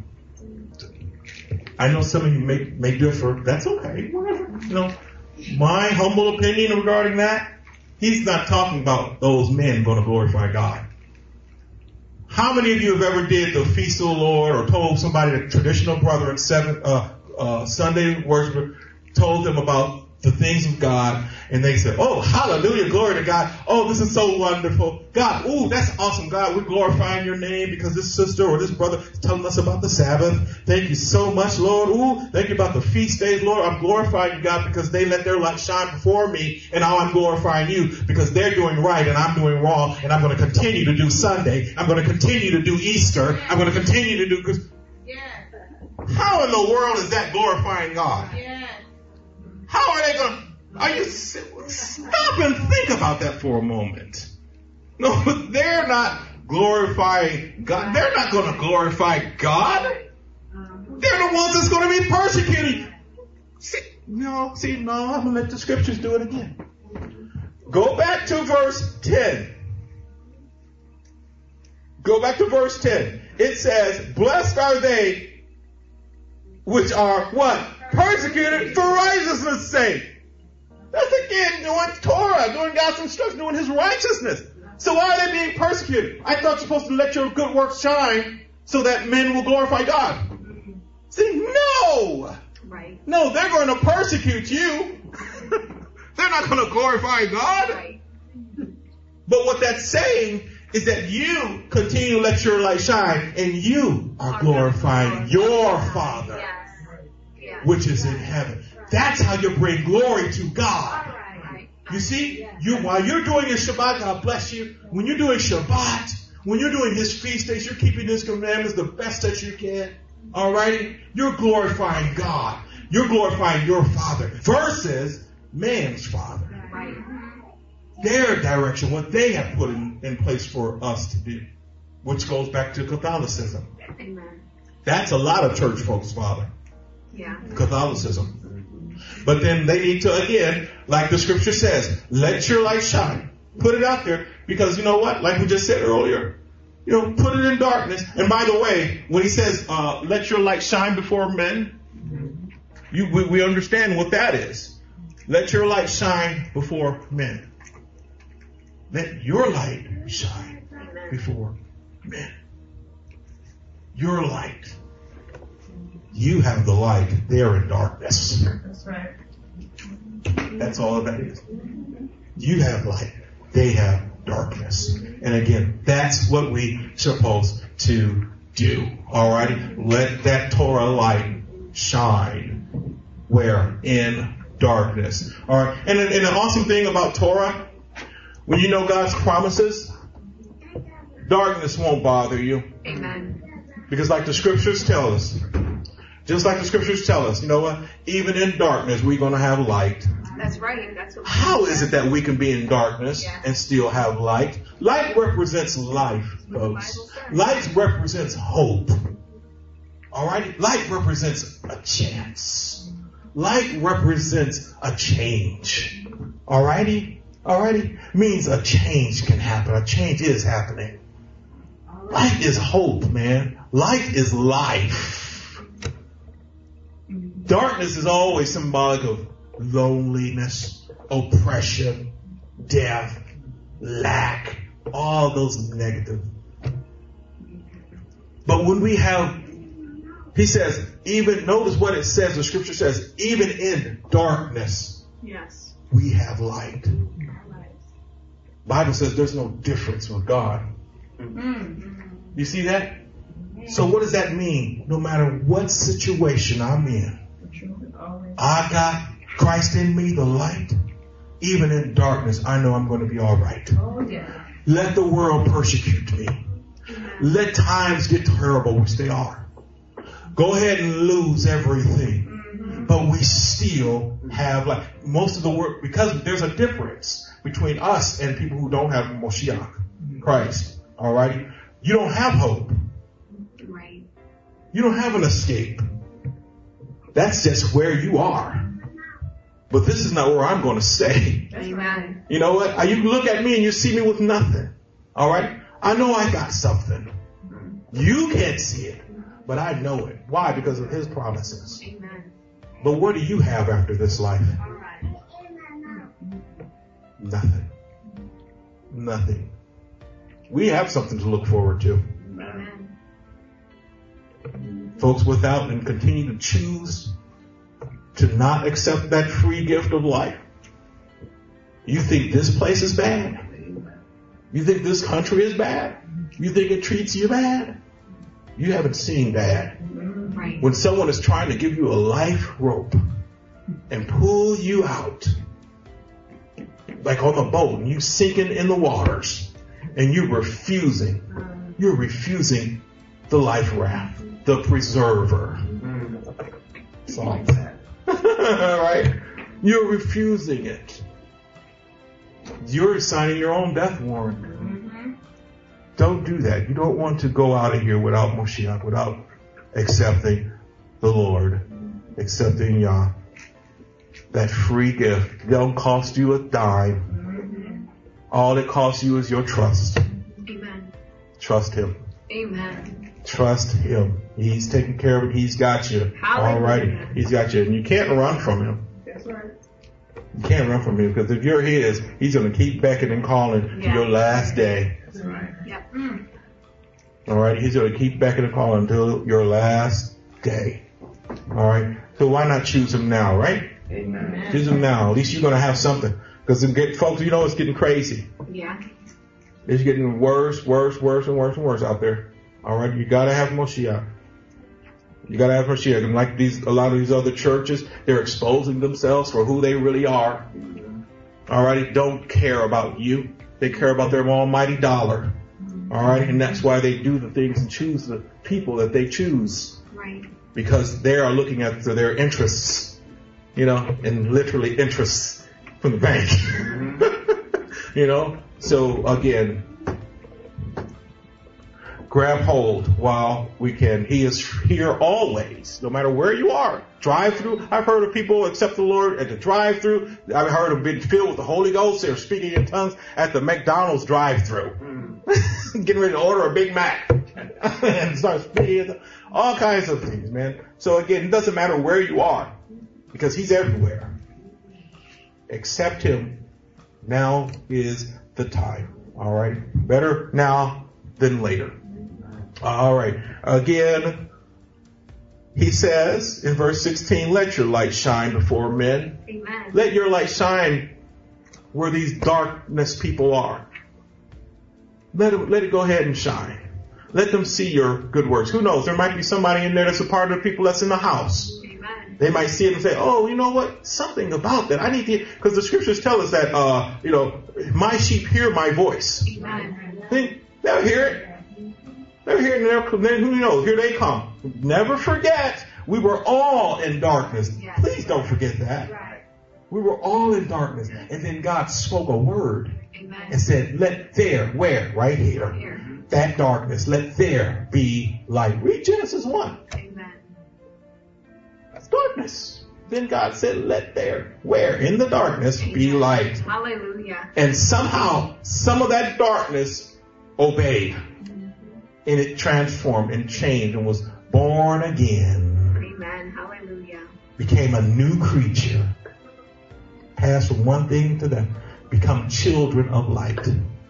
I know some of you may, may differ. That's okay. You know, my humble opinion regarding that, he's not talking about those men going to glorify God. How many of you have ever did the Feast of the Lord or told somebody, the traditional brother at seven, uh, uh, Sunday worshiper, told them about the things of God, and they said, oh, hallelujah, glory to God. Oh, this is so wonderful. God, ooh, that's awesome, God. We're glorifying your name because this sister or this brother is telling us about the Sabbath. Thank you so much, Lord. Ooh, thank you about the feast days, Lord. I'm glorifying you, God, because they let their light shine before me, and now I'm glorifying you because they're doing right and I'm doing wrong, and I'm going to continue to do Sunday. I'm going to continue to do Easter. I'm going to continue to do... Cause how in the world is that glorifying God? How are they going to, are you, stop and think about that for a moment. No, they're not glorifying God. They're not going to glorify God. They're the ones that's going to be persecuted. See, no, see, no, I'm going to let the scriptures do it again. Go back to verse ten. Go back to verse ten. It says, blessed are they which are what? Persecuted for righteousness' sake. That's again doing Torah, doing God's instruction, doing his righteousness. So why are they being persecuted? I thought you're supposed to let your good works shine so that men will glorify God. See, no! Right. No, they're going to persecute you. They're not going to glorify God. Right. But what that's saying is that you continue to let your light shine and you are glorifying your Father. Yes. Yes. Which is in heaven. That's how you bring glory to God. Right. You see, you while you're doing your Shabbat, God bless you. When you're doing Shabbat, when you're doing his feast days, you're keeping his commandments the best that you can. All right? You're glorifying God. You're glorifying your Father versus man's father. Right. Their direction, what they have put in, in place for us to do, which goes back to Catholicism. Amen. That's a lot of church folks' father. Yeah. Catholicism. But then they need to, again, like the scripture says, let your light shine. Put it out there. Because you know what? Like we just said earlier, you know, put it in darkness. And by the way, when he says, uh, let your light shine before men, you, we, we understand what that is. Let your light shine before men. Let your light shine before men. Your light. You have the light. They're in darkness. That's right. That's all that is. You have light. They have darkness. And again, that's what we're supposed to do. Alrighty? Let that Torah light shine. Where? In darkness. Alright? And, and the awesome thing about Torah, when you know God's promises, darkness won't bother you. Amen. Because like the scriptures tell us, just like the scriptures tell us, you know what? Even in darkness, we're going to have light. That's right. That's what How is it that we can be in darkness Yeah. and still have light? Light represents life, folks. Light represents hope. All right? Light represents a chance. Light represents a change. All righty? All righty? Means a change can happen. A change is happening. Light is hope, man. Light is life. Darkness is always symbolic of loneliness, oppression, death, lack, all those negative. But when we have, he says, even, notice what it says, the scripture says, even in darkness, Yes. we have light. Bible says there's no difference with God. You see that? So what does that mean? No matter what situation I'm in, I got Christ in me, the light. Even in darkness, I know I'm going to be all right. Oh, yeah. Let the world persecute me. Let times get terrible, which they are. Go ahead and lose everything. Mm-hmm. But we still have, like, most of the work, because there's a difference between us and people who don't have Moshiach, Christ. All right? You don't have hope. Right. You don't have an escape. That's just where you are. But this is not where I'm going to stay. Amen. You know what? You look at me and you see me with nothing. All right? I know I got something. You can't see it, but I know it. Why? Because of his promises. Amen. But what do you have after this life? All right. Nothing. Nothing. We have something to look forward to. Amen. Folks, without and continue to choose to not accept that free gift of life. You think this place is bad? You think this country is bad? You think it treats you bad? You haven't seen bad. Right. When someone is trying to give you a life rope and pull you out, like on the boat, and you sinking in the waters, and you're refusing, you're refusing the life raft, the preserver. That's all I'm saying. Right? You're refusing it. You're signing your own death warrant. Mm-hmm. Don't do that. You don't want to go out of here without Moshiach, without accepting the Lord, accepting Yah. That free gift. It don't cost you a dime. All it costs you is your trust. Amen. Trust him. Amen. Trust him. He's taking care of it. He's got you. Hallelujah. All right. He's got you. And you can't run from him. That's right. You can't run from him, because if you're his, he's going to keep beckoning and calling Yeah. to your last day. That's right. Yep. Mm. All right. He's going to keep beckoning and calling until your last day. All right. So why not choose him now, right? Amen. Choose him now. At least you're going to have something. Because folks, you know, it's getting crazy. Yeah. It's getting worse, worse, worse, and worse and worse out there. All right. You got to have Moshiach. You got to have Moshiach. And like these, a lot of these other churches, they're exposing themselves for who they really are. All right. They don't care about you. They care about their almighty dollar. All right. And that's why they do the things and choose the people that they choose. Right. Because they are looking at their interests, you know, and literally interests from the bank. You know, so again, grab hold while we can. He is here always, no matter where you are. Drive through. I've heard of people accept the Lord at the drive through. I've heard of being filled with the Holy Ghost. They're speaking in tongues at the McDonald's drive through. Mm. Getting ready to order a Big Mac and start speaking. All kinds of things, man. So again, it doesn't matter where you are, because he's everywhere. Accept him. Now is the time. All right. Better now than later. All right. Again, he says in verse sixteen, let your light shine before men. Amen. Let your light shine where these darkness people are. Let it, let it go ahead and shine. Let them see your good works. Who knows? There might be somebody in there that's a part of the people that's in the house. Amen. They might see it and say, oh, you know what? Something about that. I need to, because the scriptures tell us that, uh, you know, my sheep hear my voice. Amen. Think, they'll hear it. They're here, and then who knows? Here they come. Never forget, we were all in darkness. Yes. Please don't forget that. Right. We were all in darkness. And then God spoke a word. Amen. And said, let there, where? Right here. Here. That darkness, let there be light. Read Genesis one. Amen. That's darkness. Then God said, let there, where? In the darkness be light. Hallelujah. And somehow, some of that darkness obeyed. And it transformed and changed and was born again. Amen. Hallelujah. Became a new creature. Passed from one thing to the become children of light.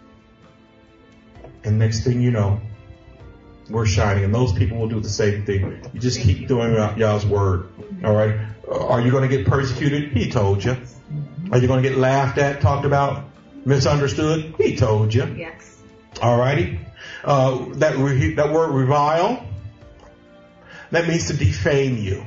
And next thing you know, we're shining. And those people will do the same thing. You just keep doing y'all's word. All right. Are you going to get persecuted? He told you. Are you going to get laughed at, talked about, misunderstood? He told you. Yes. All righty. Uh, that, re- that word revile, that means to defame you.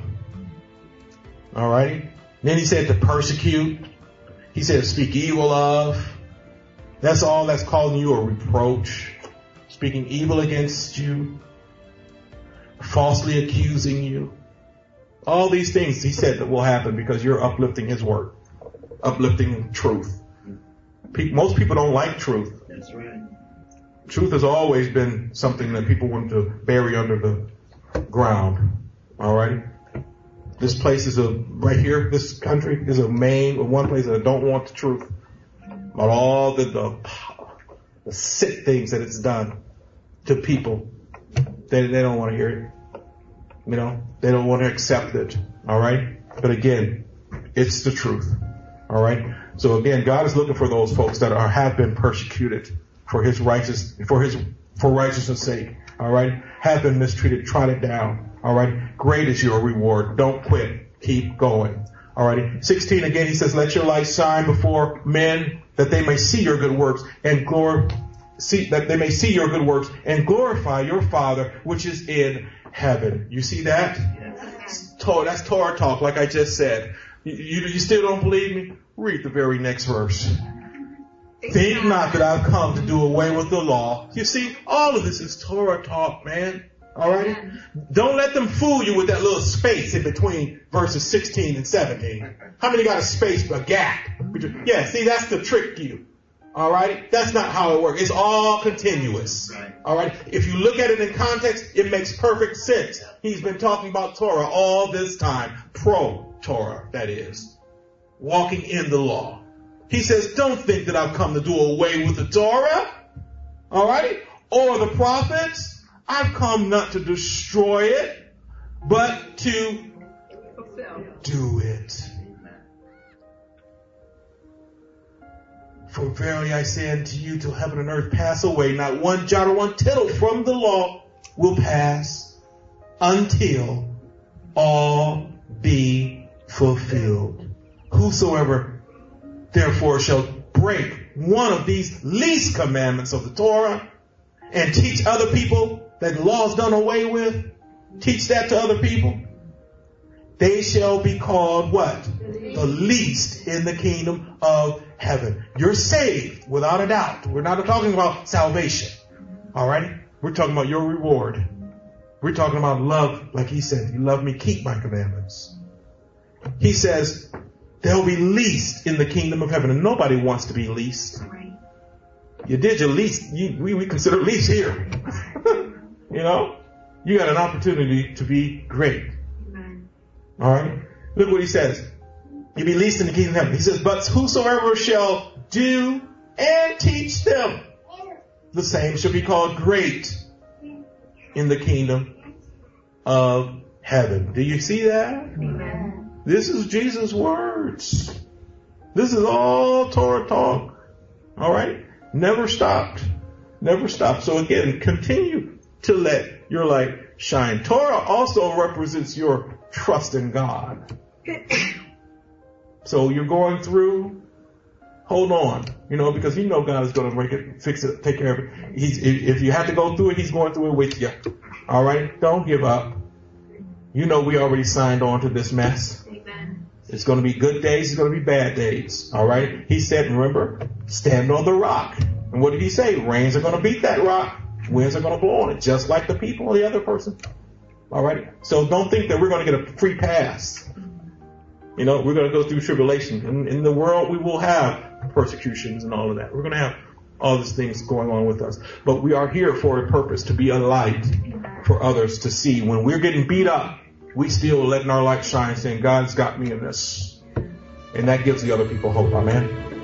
All righty. Then he said to persecute. He said speak evil of. That's all that's causing you a reproach. Speaking evil against you. Falsely accusing you. All these things he said that will happen because you're uplifting his word. Uplifting truth. Pe- most people don't like truth. That's right. Truth has always been something that people want to bury under the ground. All right. This place is a, right here, this country is a main, one place that I don't want the truth about all the, the, the sick things that it's done to people. They, they don't want to hear it. You know, they don't want to accept it. All right. But again, it's the truth. All right. So again, God is looking for those folks that are, have been persecuted for his righteous, for his, for righteousness' sake. All right. Have been mistreated, trodden down. All right. Great is your reward. Don't quit. Keep going. All right. sixteen again, he says, let your light shine before men that they may see your good works and glor, see, that they may see your good works and glorify your Father, which is in heaven. You see that? Yes. That's Torah talk, like I just said. You, you, you still don't believe me? Read the very next verse. Think not that I've come to do away with the law. You see, all of this is Torah talk, man. All right? Don't let them fool you with that little space in between verses sixteen and seventeen. How many got a space, a gap? Yeah, see, that's to trick you. All right? That's not how it works. It's all continuous. All right? If you look at it in context, it makes perfect sense. He's been talking about Torah all this time. Pro-Torah, that is. Walking in the law. He says, don't think that I've come to do away with the Torah, all right, or the prophets. I've come not to destroy it, but to fulfill. Do it. For verily I say unto you, till heaven and earth pass away, not one jot or one tittle from the law will pass until all be fulfilled. Whosoever therefore shall break one of these least commandments of the Torah and teach other people that the law is done away with, teach that to other people, they shall be called what? The least in the kingdom of heaven. You're saved without a doubt. We're not talking about salvation. All right? We're talking about your reward. We're talking about love, like he said, you love me, keep my commandments. He says, they'll be least in the kingdom of heaven. And nobody wants to be least. You did your least. You, we, we consider least here. You know, you got an opportunity to be great. Amen. All right. Look what he says. You'll be least in the kingdom of heaven. He says, but whosoever shall do and teach them, the same shall be called great in the kingdom of heaven. Do you see that? Amen. This is Jesus' words. This is all Torah talk. All right. Never stopped. Never stopped. So again, continue to let your light shine. Torah also represents your trust in God. So you're going through, hold on, you know, because you know God is going to make it, fix it, take care of it. He's, if you have to go through it, he's going through it with you. All right. Don't give up. You know, we already signed on to this mess. Amen. It's going to be good days. It's going to be bad days. All right. He said, remember, stand on the rock. And what did he say? Rains are going to beat that rock. winds are going to blow on it, just like the people or the other person. All right. So don't think that we're going to get a free pass. You know, we're going to go through tribulation. In, in the world, we will have persecutions and all of that. We're going to have all these things going on with us. But we are here for a purpose, to be a light for others to see. When we're getting beat up, we still letting our light shine, saying, God's got me in this. And that gives the other people hope. Amen.